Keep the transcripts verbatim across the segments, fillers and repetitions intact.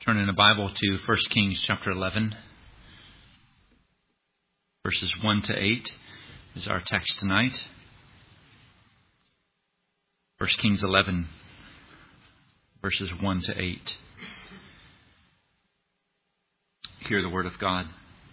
Turn in the Bible to First Kings chapter eleven, verses one to eight is our text tonight. First Kings eleven, verses one to eight. Hear the word of God.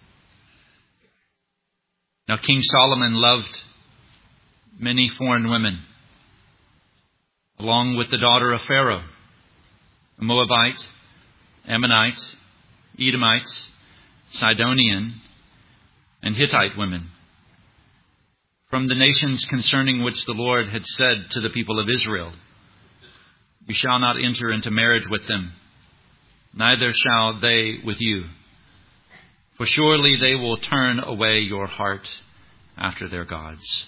Now King Solomon loved many foreign women, along with the daughter of Pharaoh, a Moabite, Ammonite, Edomite, Sidonian, and Hittite women, from the nations concerning which the Lord had said to the people of Israel, "You shall not enter into marriage with them, neither shall they with you. For surely they will turn away your heart after their gods."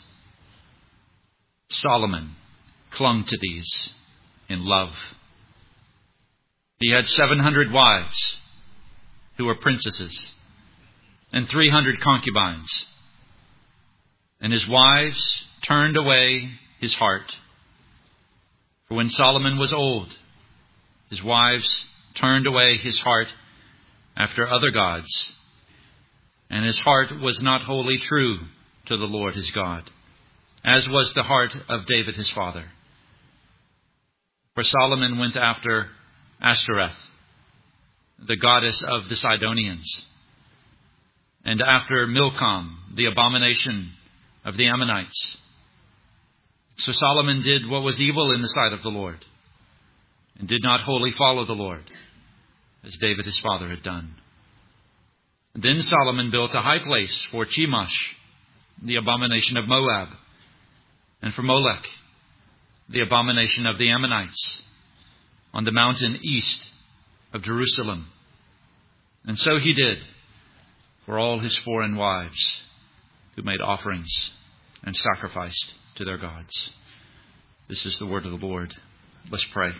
Solomon clung to these in love. He had seven hundred wives who were princesses and three hundred concubines. And his wives turned away his heart. For when Solomon was old, his wives turned away his heart after other gods, and his heart was not wholly true to the Lord his God, as was the heart of David his father. For Solomon went after Ashtoreth, the goddess of the Sidonians, and after Milcom, the abomination of the Ammonites. So Solomon did what was evil in the sight of the Lord, and did not wholly follow the Lord, as David his father had done. And then Solomon built a high place for Chemosh, the abomination of Moab, and for Molech, the abomination of the Ammonites, on the mountain east of Jerusalem. And so he did for all his foreign wives who made offerings and sacrificed to their gods. This is the word of the Lord. Let's pray.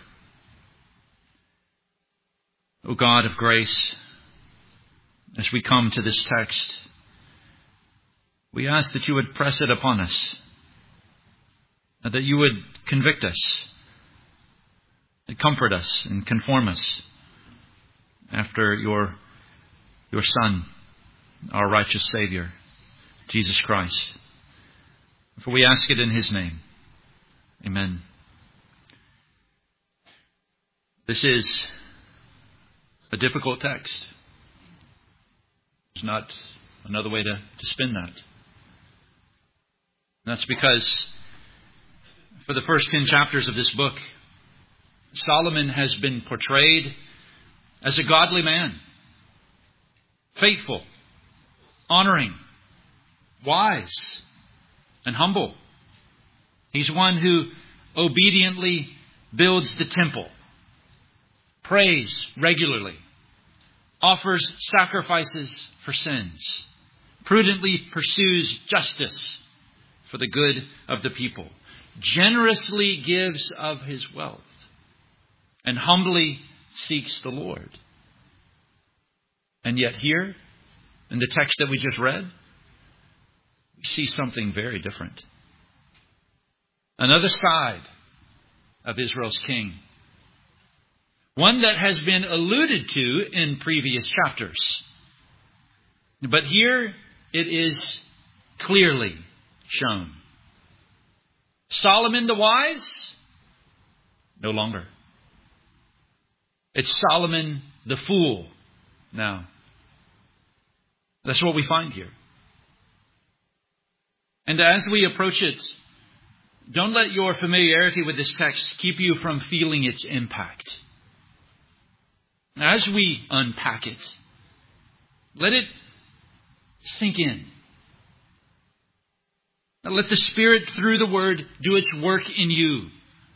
O God of grace, as we come to this text, we ask that you would press it upon us, and that you would convict us, and comfort us and conform us after your, your Son, our righteous Savior, Jesus Christ. For we ask it in his name. Amen. This is a difficult text. There's not another way to, to spin that. And that's because for the first ten chapters of this book, Solomon has been portrayed as a godly man, faithful, honoring, wise, and humble. He's one who obediently builds the temple, prays regularly, offers sacrifices for sins, prudently pursues justice for the good of the people, generously gives of his wealth, and humbly seeks the Lord. And yet here, in the text that we just read, we see something very different. Another side of Israel's king. One that has been alluded to in previous chapters. But here it is clearly shown. Solomon the wise? No longer. It's Solomon the fool now. That's what we find here. And as we approach it, don't let your familiarity with this text keep you from feeling its impact. As we unpack it, let it sink in. Let the Spirit, through the Word, do its work in you.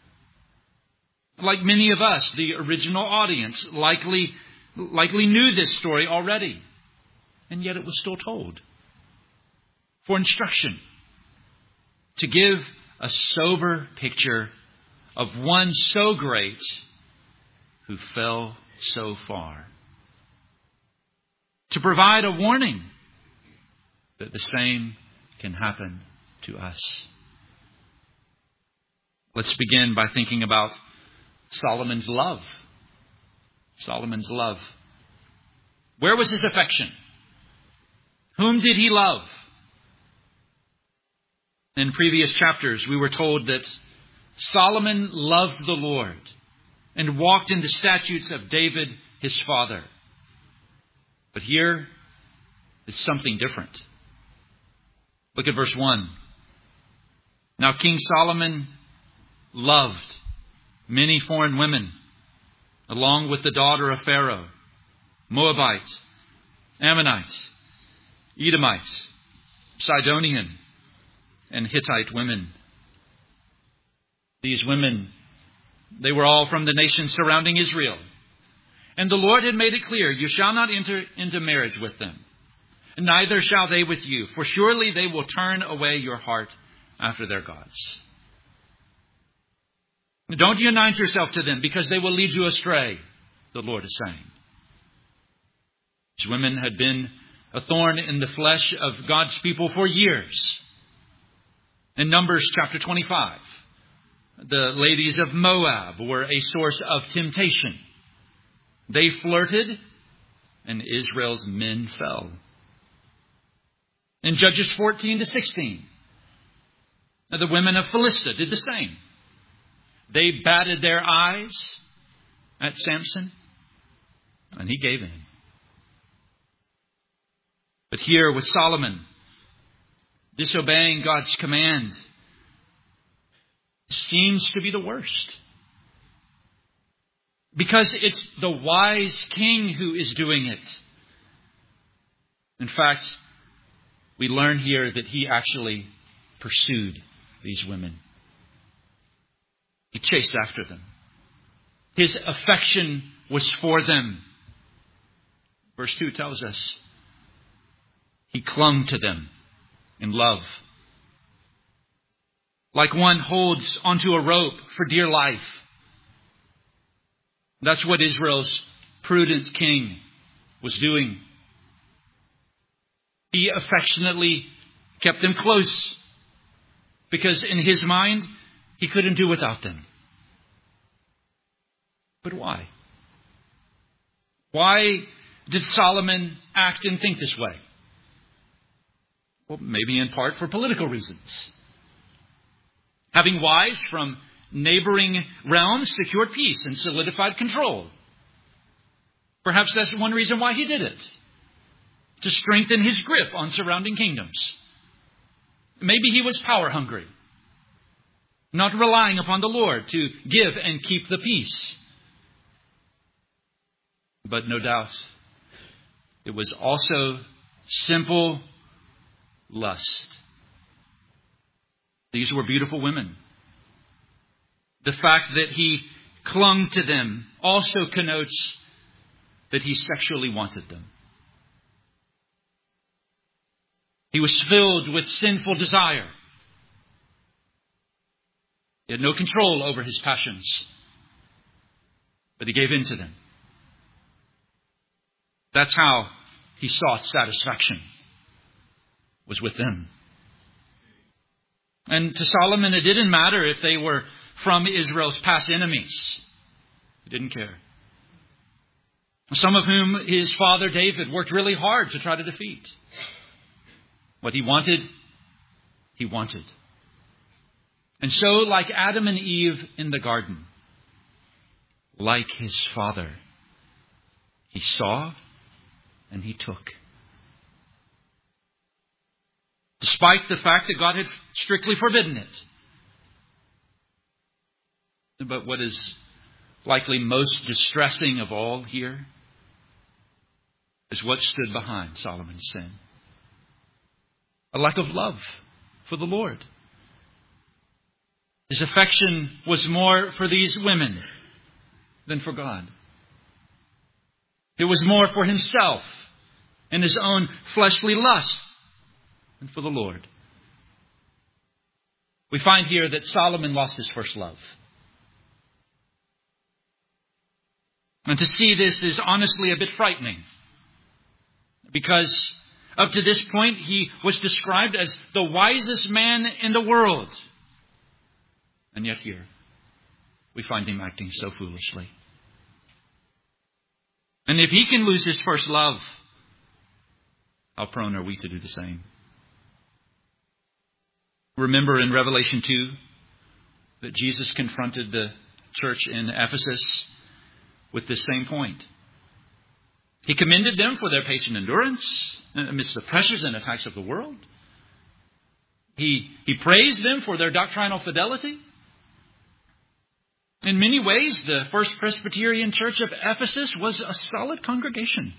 Like many of us, the original audience likely, likely knew this story already. And yet it was still told. For instruction. To give a sober picture of one so great who fell so far. To provide a warning that the same can happen to us. Let's begin by thinking about Solomon's love. Solomon's love. Where was his affection? Whom did he love? In previous chapters, we were told that Solomon loved the Lord and walked in the statutes of David, his father. But here, it's something different. Look at verse one. Now King Solomon loved many foreign women, along with the daughter of Pharaoh, Moabites, Ammonites, Edomites, Sidonian, and Hittite women. These women, they were all from the nations surrounding Israel. And the Lord had made it clear, you shall not enter into marriage with them, neither shall they with you, for surely they will turn away your heart after their gods. Don't unite yourself to them, because they will lead you astray, the Lord is saying. These women had been a thorn in the flesh of God's people for years. In Numbers chapter twenty-five, the ladies of Moab were a source of temptation. They flirted, and Israel's men fell. In Judges fourteen to sixteen, the women of Philistia did the same. They batted their eyes at Samson, and he gave in. But here with Solomon, disobeying God's command seems to be the worst. Because it's the wise king who is doing it. In fact, we learn here that he actually pursued these women. He chased after them. His affection was for them. Verse two tells us he clung to them in love. Like one holds onto a rope for dear life. That's what Israel's prudent king was doing. He affectionately kept them close, because in his mind, he couldn't do without them. But why? Why did Solomon act and think this way? Well, maybe in part for political reasons. Having wives from neighboring realms secured peace and solidified control. Perhaps that's one reason why he did it. To strengthen his grip on surrounding kingdoms. Maybe he was power hungry. Not relying upon the Lord to give and keep the peace. But no doubt, it was also simple lust. These were beautiful women. The fact that he clung to them also connotes that he sexually wanted them. He was filled with sinful desire. He had no control over his passions, but he gave in to them. That's how he sought satisfaction, was with them. And to Solomon, it didn't matter if they were from Israel's past enemies. He didn't care. Some of whom his father David worked really hard to try to defeat. What he wanted, he wanted. And so, like Adam and Eve in the garden, like his father, he saw and he took. Despite the fact that God had strictly forbidden it. But what is likely most distressing of all here is what stood behind Solomon's sin. A lack of love for the Lord. His affection was more for these women than for God. It was more for himself and his own fleshly lust than for the Lord. We find here that Solomon lost his first love. And to see this is honestly a bit frightening. Because up to this point, he was described as the wisest man in the world. And yet here, we find him acting so foolishly. And if he can lose his first love, how prone are we to do the same? Remember in Revelation two that Jesus confronted the church in Ephesus with this same point. He commended them for their patient endurance amidst the pressures and attacks of the world. He, he praised them for their doctrinal fidelity. In many ways, the First Presbyterian Church of Ephesus was a solid congregation.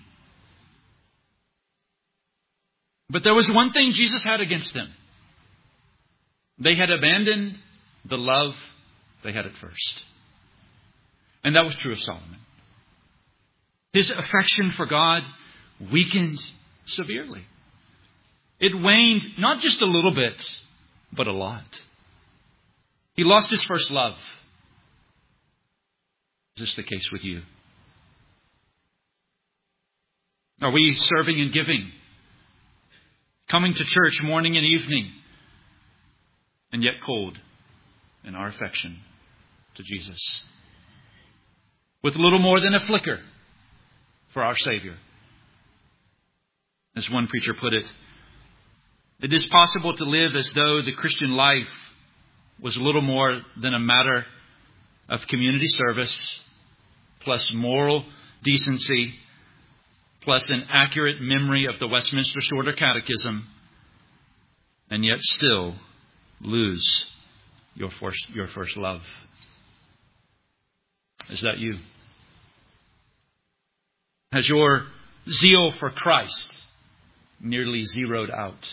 But there was one thing Jesus had against them. They had abandoned the love they had at first. And that was true of Solomon. His affection for God weakened severely. It waned not just a little bit, but a lot. He lost his first love. Is this the case with you? Are we serving and giving? Coming to church morning and evening, and yet cold in our affection to Jesus? With little more than a flicker for our Savior. As one preacher put it, it is possible to live as though the Christian life was little more than a matter of community service, plus moral decency, plus an accurate memory of the Westminster Shorter Catechism, and yet still lose your first, your first love. Is that you? Has your zeal for Christ nearly zeroed out?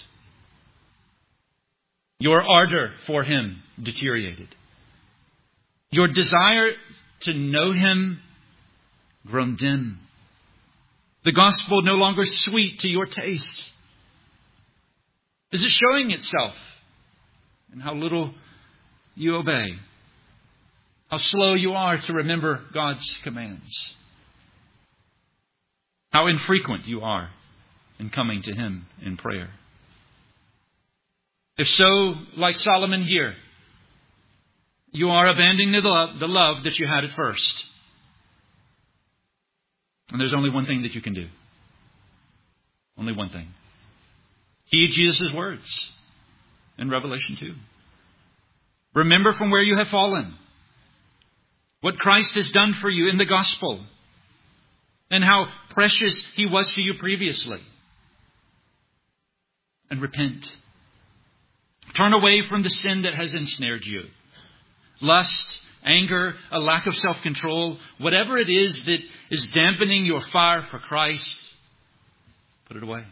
Your ardor for Him deteriorated? Your desire to know Him grown dim? The gospel no longer sweet to your taste? Is it showing itself in how little you obey? How slow you are to remember God's commands? How infrequent you are in coming to Him in prayer? If so, like Solomon here, you are abandoning the love, the love that you had at first. And there's only one thing that you can do. Only one thing. Heed Jesus' words in Revelation two. Remember from where you have fallen, what Christ has done for you in the gospel, and how precious He was to you previously. And repent. Turn away from the sin that has ensnared you. Lust, anger, a lack of self-control, whatever it is that is dampening your fire for Christ, put it away.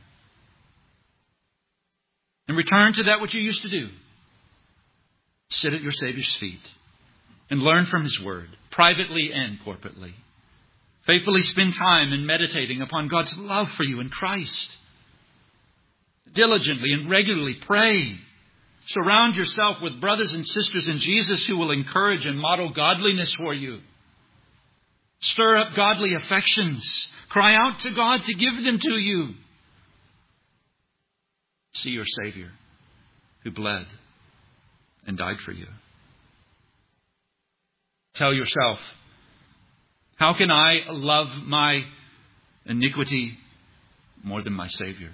And return to that which you used to do. Sit at your Savior's feet and learn from His Word, privately and corporately. Faithfully spend time in meditating upon God's love for you in Christ. Diligently and regularly pray. Surround yourself with brothers and sisters in Jesus who will encourage and model godliness for you. Stir up godly affections. Cry out to God to give them to you. See your Savior who bled and died for you. Tell yourself, how can I love my iniquity more than my Savior?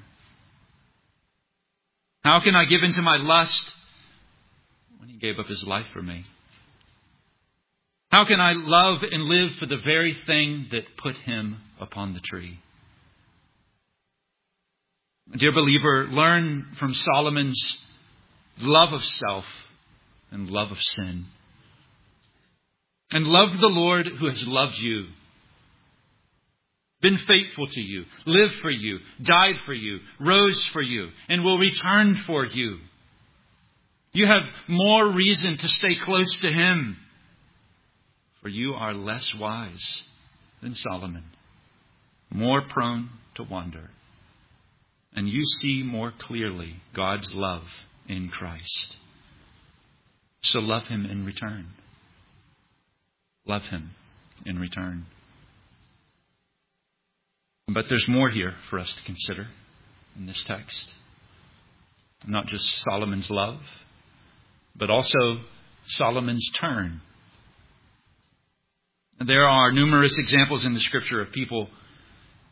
How can I give into my lust when He gave up His life for me? How can I love and live for the very thing that put Him upon the tree? Dear believer, learn from Solomon's love of self and love of sin. And love the Lord who has loved you, been faithful to you, lived for you, died for you, rose for you, and will return for you. You have more reason to stay close to Him, for you are less wise than Solomon, more prone to wander, and you see more clearly God's love in Christ. So love Him in return. Love Him in return. But there's more here for us to consider in this text. Not just Solomon's love, but also Solomon's turn. There are numerous examples in the Scripture of people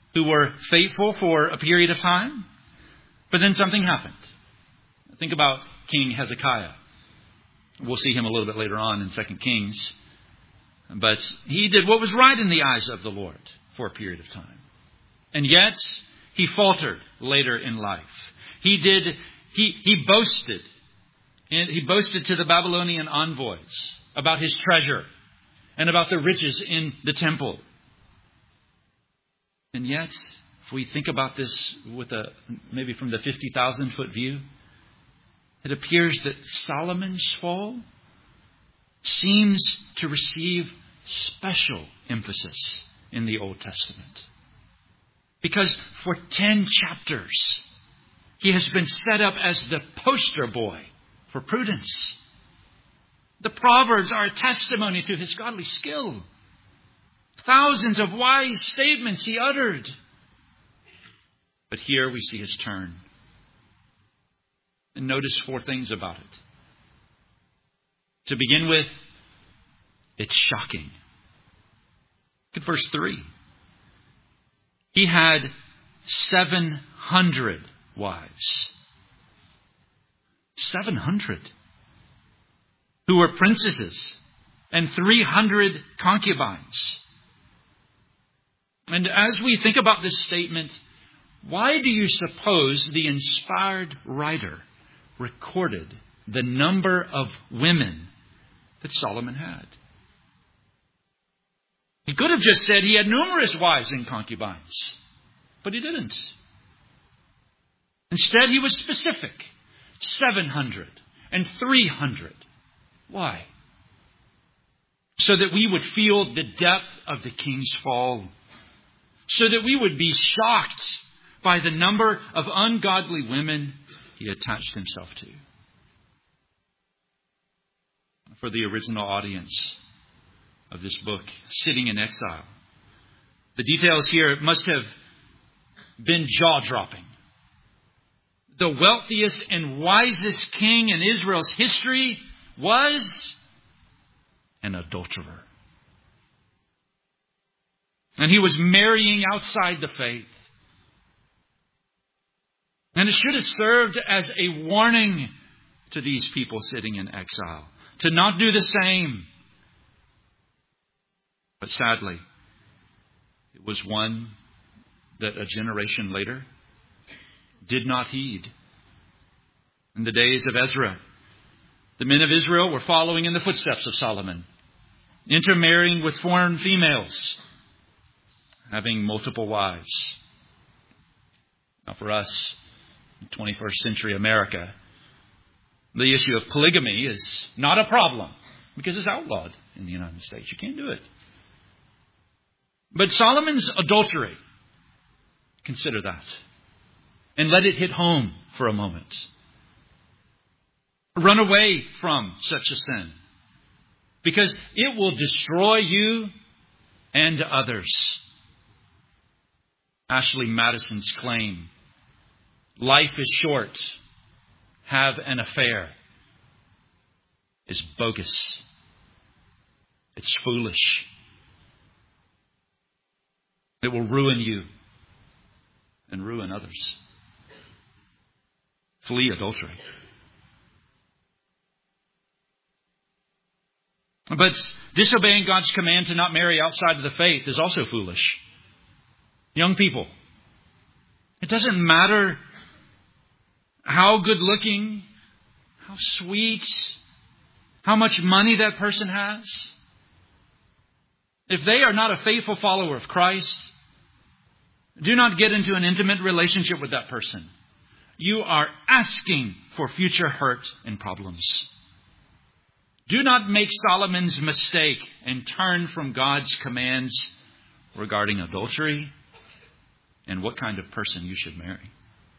who were faithful for a period of time. But then something happened. Think about King Hezekiah. We'll see him a little bit later on in Second Kings. But he did what was right in the eyes of the Lord for a period of time. And yet, he faltered later in life. He did, he, he boasted. And he boasted to the Babylonian envoys about his treasure and about the riches in the temple. And yet, if we think about this with a maybe from the fifty thousand foot view, it appears that Solomon's fall seems to receive special emphasis in the Old Testament. Because for ten chapters, he has been set up as the poster boy for prudence. The Proverbs are a testimony to his godly skill. Thousands of wise statements he uttered. But here we see his turn. And notice four things about it. To begin with, it's shocking. Look at verse three. He had seven hundred wives. seven hundred. Who were princesses. And three hundred concubines. And as we think about this statement, why do you suppose the inspired writer recorded the number of women that Solomon had? He could have just said he had numerous wives and concubines, but he didn't. Instead, he was specific. seven hundred and three hundred. Why? So that we would feel the depth of the king's fall. So that we would be shocked by the number of ungodly women he attached himself to. For the original audience of this book, sitting in exile, the details here must have been jaw-dropping. The wealthiest and wisest king in Israel's history was an adulterer. And he was marrying outside the faith. And it should have served as a warning to these people sitting in exile to not do the same. But sadly, it was one that a generation later did not heed. In the days of Ezra, the men of Israel were following in the footsteps of Solomon, intermarrying with foreign females, having multiple wives. Now for us, in twenty-first century America, the issue of polygamy is not a problem because it's outlawed in the United States. You can't do it. But Solomon's adultery, consider that. And let it hit home for a moment. Run away from such a sin. Because it will destroy you and others. Ashley Madison's claim, life is short, have an affair, is bogus. It's foolish. It will ruin you and ruin others. Flee adultery. But disobeying God's command to not marry outside of the faith is also foolish. Young people, it doesn't matter how good looking, how sweet, how much money that person has. If they are not a faithful follower of Christ, do not get into an intimate relationship with that person. You are asking for future hurt and problems. Do not make Solomon's mistake and turn from God's commands regarding adultery and what kind of person you should marry.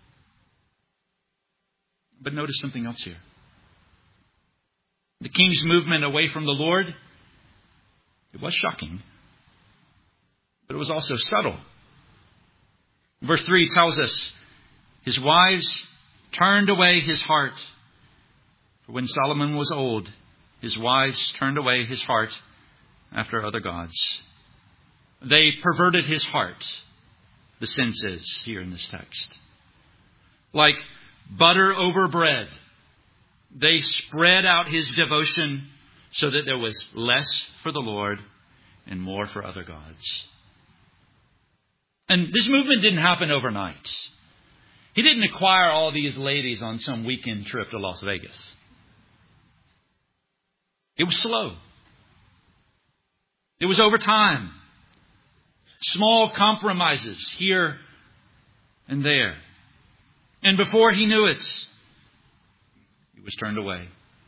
But notice something else here. The king's movement away from the Lord, it was shocking, but it was also subtle. Verse three tells us, his wives turned away his heart. For when Solomon was old, his wives turned away his heart after other gods. They perverted his heart the sense is here in this text. Like butter over bread, they spread out his devotion so that there was less for the Lord and more for other gods. And this movement didn't happen overnight. He didn't acquire all these ladies on some weekend trip to Las Vegas. It was slow. It was over time. Small compromises here and there. And before he knew it, he was turned away.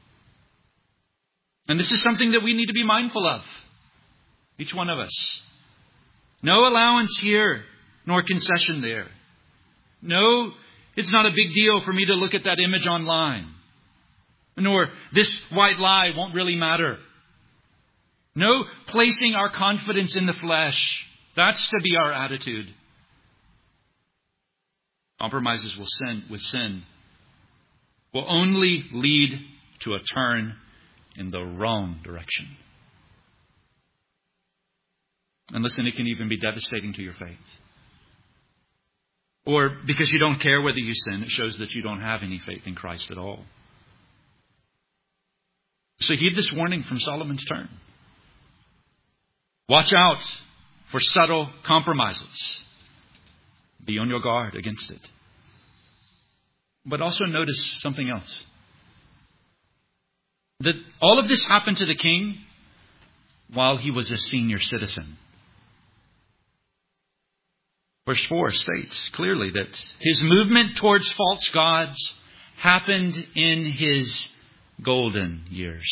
And this is something that we need to be mindful of. Each one of us. No allowance here, nor concession there. No, it's not a big deal for me to look at that image online. Nor this white lie won't really matter. No placing our confidence in the flesh. That's to be our attitude. Compromises will sin, with sin will only lead to a turn in the wrong direction. And listen, it can even be devastating to your faith. Or because you don't care whether you sin, it shows that you don't have any faith in Christ at all. So heed this warning from Solomon's turn. Watch out for subtle compromises. Be on your guard against it. But also notice something else. That all of this happened to the king while he was a senior citizen. Verse four states clearly that his movement towards false gods happened in his golden years.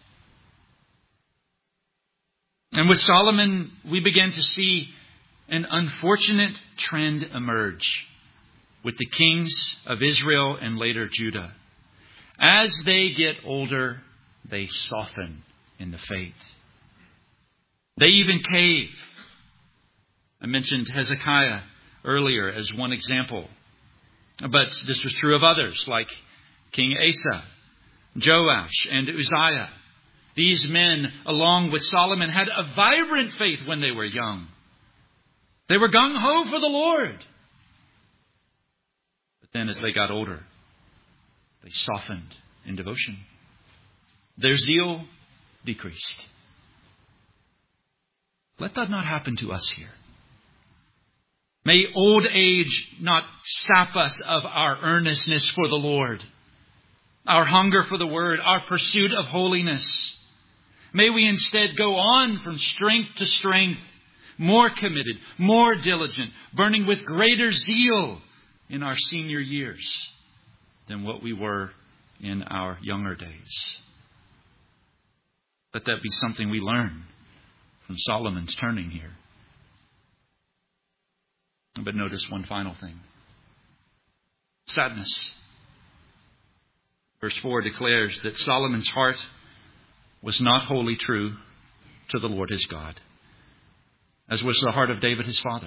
And with Solomon, we begin to see an unfortunate trend emerge with the kings of Israel and later Judah. As they get older, they soften in the faith. They even cave. I mentioned Hezekiah earlier as one example. But this was true of others like King Asa, Joash, and Uzziah. These men, along with Solomon, had a vibrant faith when they were young. They were gung-ho for the Lord. But then as they got older, they softened in devotion. Their zeal decreased. Let that not happen to us here. May old age not sap us of our earnestness for the Lord, our hunger for the Word, our pursuit of holiness. May we instead go on from strength to strength, more committed, more diligent, burning with greater zeal in our senior years than what we were in our younger days. Let that be something we learn from Solomon's turning here. But notice one final thing. Sadness. Verse four declares that Solomon's heart was not wholly true to the Lord his God, as was the heart of David his father.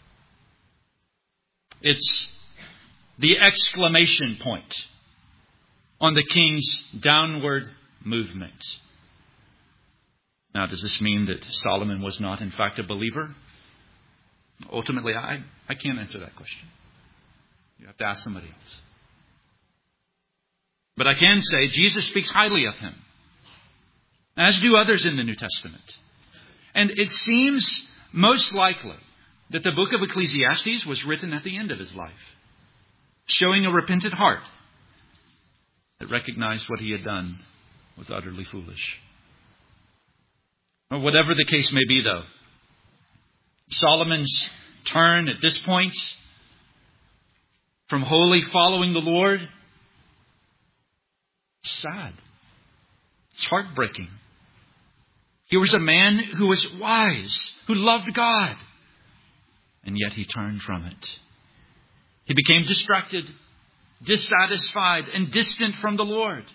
It's the exclamation point on the king's downward movement. Now, does this mean that Solomon was not in fact a believer? Ultimately, I, I can't answer that question. You have to ask somebody else. But I can say Jesus speaks highly of him, as do others in the New Testament. And it seems most likely that the book of Ecclesiastes was written at the end of his life, showing a repentant heart that recognized what he had done was utterly foolish. Well, whatever the case may be, though, Solomon's turn at this point from wholly following the Lord, sad. It's heartbreaking. He was a man who was wise, who loved God, and yet he turned from it. He became distracted, dissatisfied, and distant from the Lord.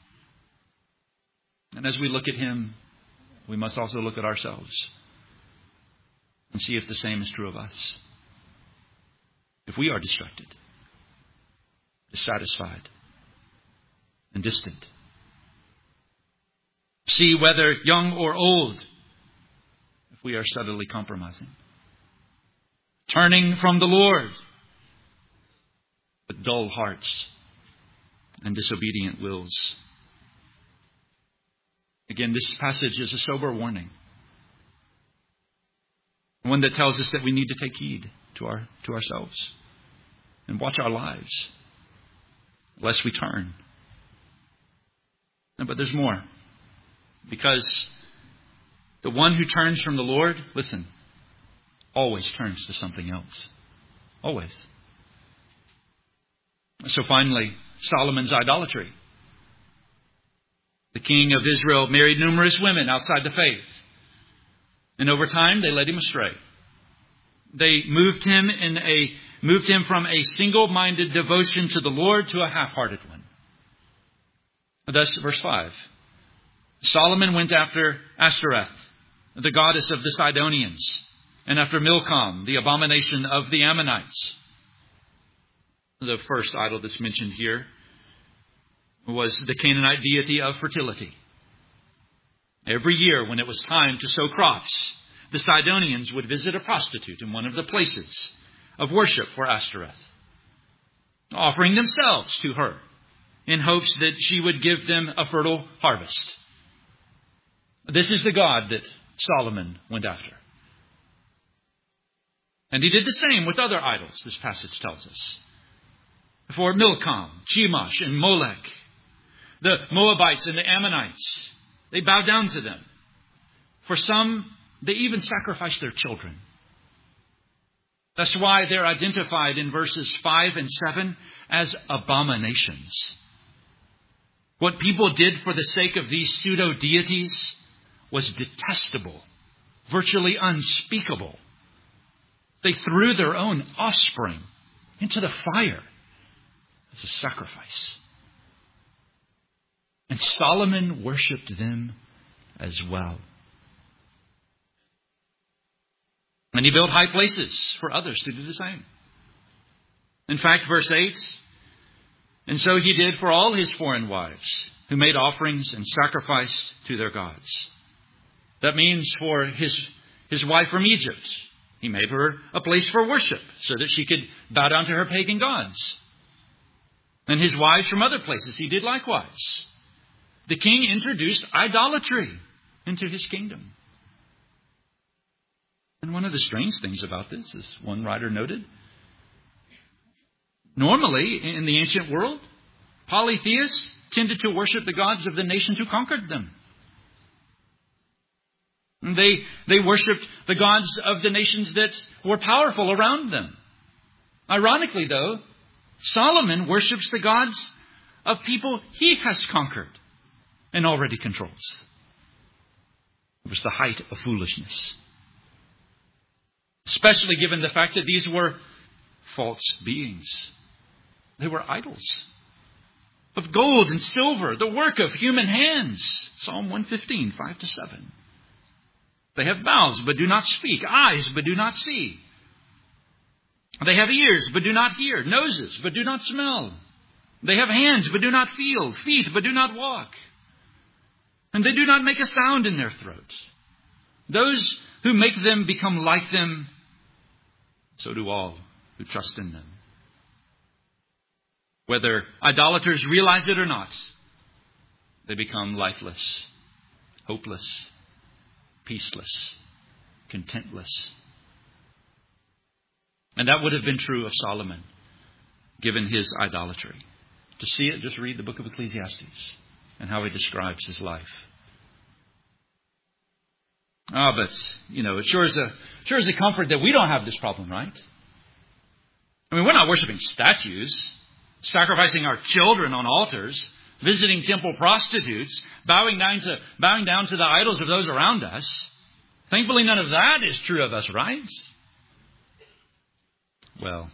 And as we look at him, we must also look at ourselves and see if the same is true of us. If we are distracted, dissatisfied, and distant. See whether young or old, if we are subtly compromising. turning from the Lord, with dull hearts and disobedient wills. Again, this passage is a sober warning. One that tells us that we need to take heed to our to ourselves and watch our lives, lest we turn. But there's more. Because the one who turns from the Lord, listen, always turns to something else. Always. So finally, Solomon's idolatry. The king of Israel married numerous women outside the faith. And over time, they led him astray. They moved him in a moved him from a single-minded devotion to the Lord to a half-hearted one. Thus, verse five. Solomon went after Ashtoreth, the goddess of the Sidonians, and after Milcom, the abomination of the Ammonites. The first idol that's mentioned here was the Canaanite deity of fertility. Every year when it was time to sow crops, the Sidonians would visit a prostitute in one of the places of worship for Ashtoreth, offering themselves to her in hopes that she would give them a fertile harvest. This is the god that Solomon went after. And he did the same with other idols, this passage tells us. For Milcom, Chemosh, and Molech, the Moabites and the Ammonites, they bowed down to them. For some, they even sacrificed their children. That's why they're identified in verses five and seven as abominations. What people did for the sake of these pseudo-deities was detestable, virtually unspeakable. They threw their own offspring into the fire as a sacrifice. And Solomon worshipped them as well. And he built high places for others to do the same. In fact, verse eight, and so he did for all his foreign wives who made offerings and sacrificed to their gods. That means for his, his wife from Egypt, he made her a place for worship so that she could bow down to her pagan gods. And his wives from other places, he did likewise. The king introduced idolatry into his kingdom. And one of the strange things about this, as one writer noted, normally in the ancient world, polytheists tended to worship the gods of the nations who conquered them. They, they worshipped the gods of the nations that were powerful around them. Ironically, though, Solomon worships the gods of people he has conquered and already controls. It was the height of foolishness. Especially given the fact that these were false beings. They were idols of gold and silver, the work of human hands. Psalm one fifteen, five to seven. They have mouths but do not speak, eyes but do not see. They have ears but do not hear, noses but do not smell. They have hands but do not feel, feet but do not walk. And they do not make a sound in their throats. Those who make them become like them, so do all who trust in them. Whether idolaters realize it or not, they become lifeless, hopeless, peaceless, contentless. And that would have been true of Solomon, given his idolatry. To see it, just read the book of Ecclesiastes and how he describes his life. Ah, but, you know, it sure is a sure is a comfort that we don't have this problem, right? I mean, we're not worshiping statues, sacrificing our children on altars, visiting temple prostitutes, bowing down to bowing down to the idols of those around us. Thankfully, none of that is true of us, right? Well,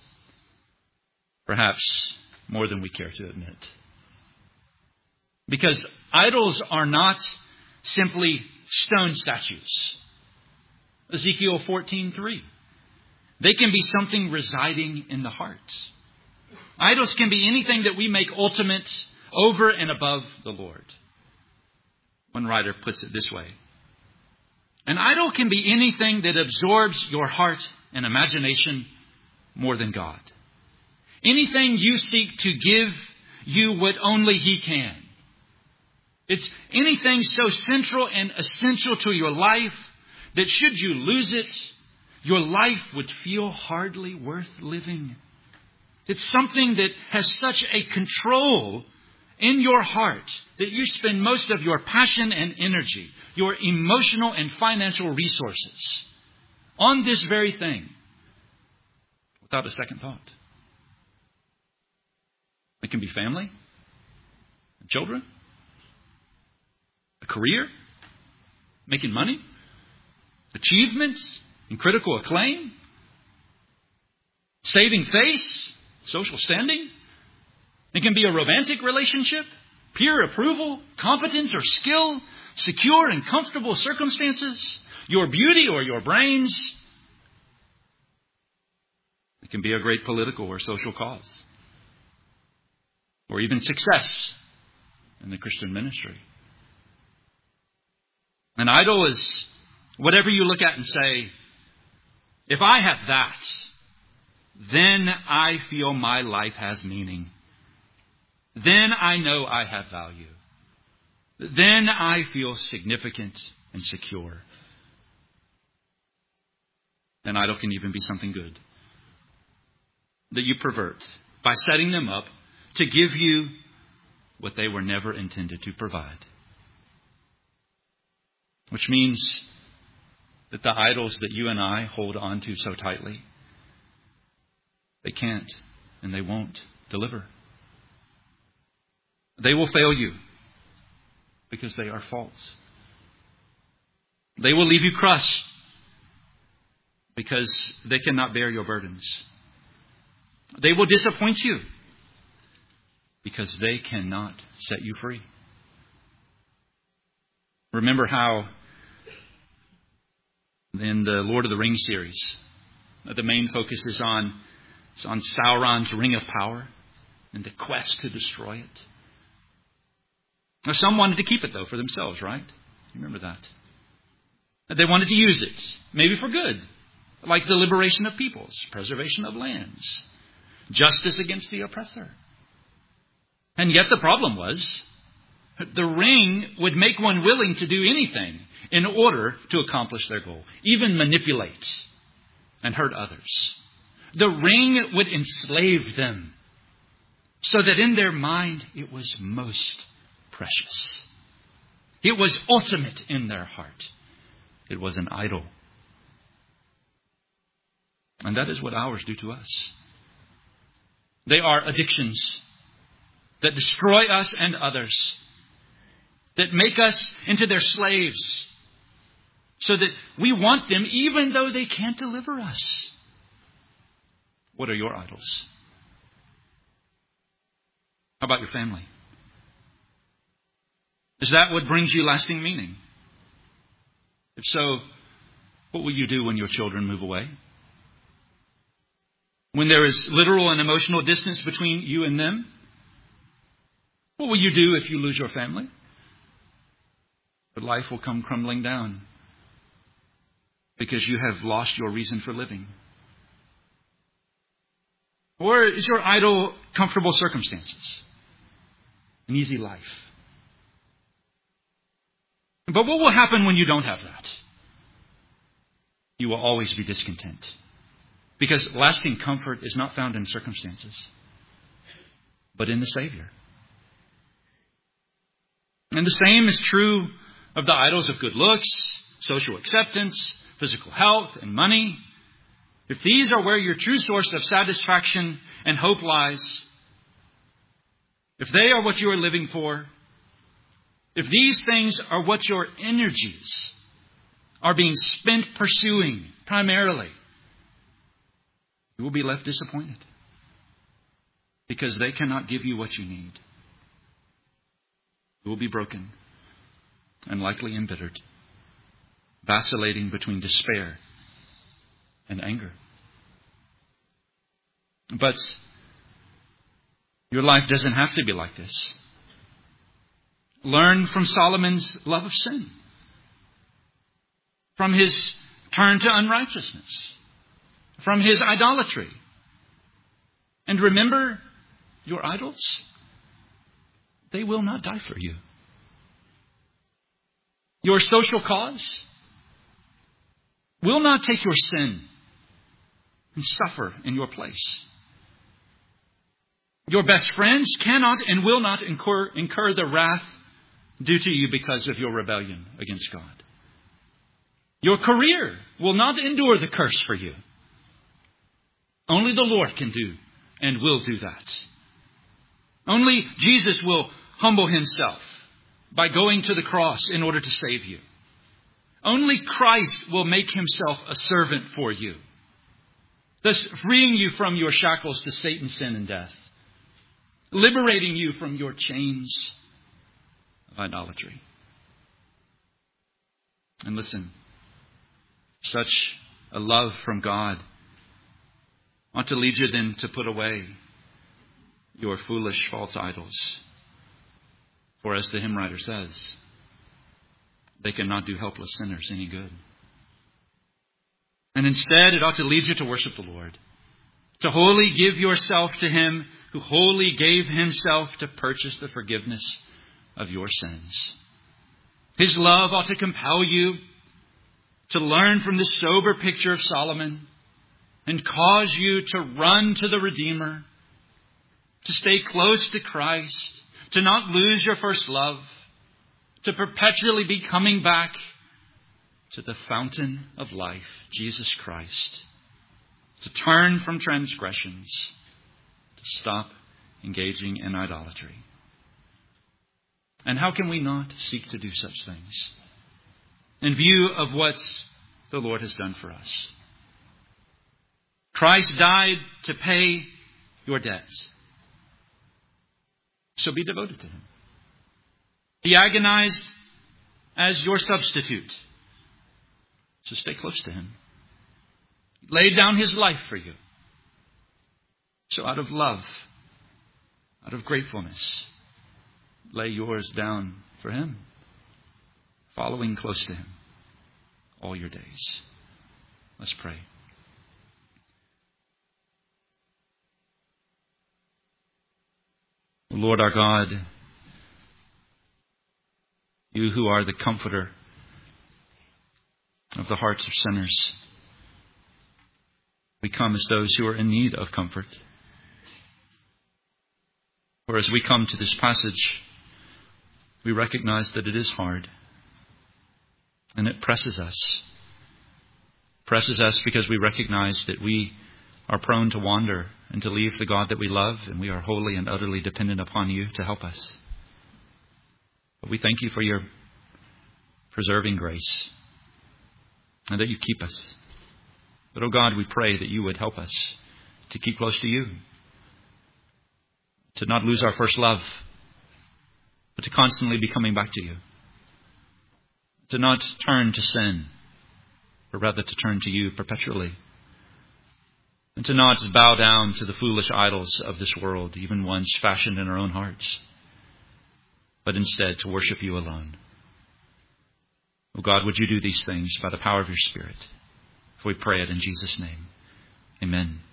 perhaps more than we care to admit. Because idols are not simply stone statues. Ezekiel fourteen three. They can be something residing in the heart. Idols can be anything that we make ultimate over and above the Lord. One writer puts it this way. An idol can be anything that absorbs your heart and imagination more than God. Anything you seek to give you what only He can. It's anything so central and essential to your life that should you lose it, your life would feel hardly worth living. It's something that has such a control in your heart that you spend most of your passion and energy, your emotional and financial resources on this very thing without a second thought. It can be family, children, a career, making money, achievements and critical acclaim, saving face, social standing. It can be a romantic relationship, peer approval, competence or skill, secure and comfortable circumstances, your beauty or your brains. It can be a great political or social cause, or even success in the Christian ministry. An idol is whatever you look at and say, if I have that, then I feel my life has meaning. Then I know I have value. Then I feel significant and secure. An idol can even be something good that you pervert by setting them up to give you what they were never intended to provide. Which means that the idols that you and I hold on to so tightly, they can't and they won't deliver. They will fail you because they are false. They will leave you crushed because they cannot bear your burdens. They will disappoint you because they cannot set you free. Remember how in the Lord of the Rings series, the main focus is on, is on Sauron's Ring of Power and the quest to destroy it. Now, some wanted to keep it, though, for themselves, right? You remember that. They wanted to use it, maybe for good, like the liberation of peoples, preservation of lands, justice against the oppressor. And yet the problem was, the ring would make one willing to do anything in order to accomplish their goal, even manipulate and hurt others. The ring would enslave them so that in their mind it was most precious. It was ultimate in their heart. It was an idol. And that is what ours do to us. They are addictions that destroy us and others, that make us into their slaves, so that we want them even though they can't deliver us. What are your idols? How about your family? Is that what brings you lasting meaning? If so, what will you do when your children move away? When there is literal and emotional distance between you and them? What will you do if you lose your family? But life will come crumbling down because you have lost your reason for living. Or is your idol comfortable circumstances? An easy life? But what will happen when you don't have that? You will always be discontent. Because lasting comfort is not found in circumstances, but in the Savior. And the same is true of the idols of good looks, social acceptance, physical health, and money. If these are where your true source of satisfaction and hope lies, if they are what you are living for, if these things are what your energies are being spent pursuing primarily, you will be left disappointed because they cannot give you what you need. You will be broken and likely embittered, vacillating between despair and anger. But your life doesn't have to be like this. Learn from Solomon's love of sin. from his turn to unrighteousness, from his idolatry. And remember, your idols, they will not die for you. Your social cause will not take your sin and suffer in your place. Your best friends cannot and will not incur, incur the wrath due to you because of your rebellion against God. Your career will not endure the curse for you. Only the Lord can do and will do that. Only Jesus will humble himself by going to the cross in order to save you. Only Christ will make himself a servant for you, thus freeing you from your shackles to Satan, sin, and death, liberating you from your chains of idolatry. And listen, such a love from God ought to lead you then to put away your foolish false idols. For as the hymn writer says, they cannot do helpless sinners any good. And instead, it ought to lead you to worship the Lord, to wholly give yourself to him who wholly gave himself to purchase the forgiveness of your sins. His love ought to compel you to learn from this sober picture of Solomon and cause you to run to the Redeemer, to stay close to Christ, to not lose your first love, to perpetually be coming back to the fountain of life, Jesus Christ, to turn from transgressions, to stop engaging in idolatry. And how can we not seek to do such things in view of what the Lord has done for us? Christ died to pay your debts. So be devoted to him. He agonized as your substitute. So stay close to him. He laid down his life for you. So out of love, out of gratefulness, lay yours down for him, following close to him all your days. Let's pray. Lord our God, you who are the comforter of the hearts of sinners, we come as those who are in need of comfort. For as we come to this passage, we recognize that it is hard, and it presses us. Presses us because we recognize that we are prone to wander and to leave the God that we love, and we are wholly and utterly dependent upon you to help us. But we thank you for your preserving grace and that you keep us. But, oh God, we pray that you would help us to keep close to you, to not lose our first love, but to constantly be coming back to you, to not turn to sin, but rather to turn to you perpetually, and to not bow down to the foolish idols of this world, even ones fashioned in our own hearts, but instead to worship you alone. Oh God, would you do these things by the power of your Spirit? For we pray it in Jesus' name. Amen.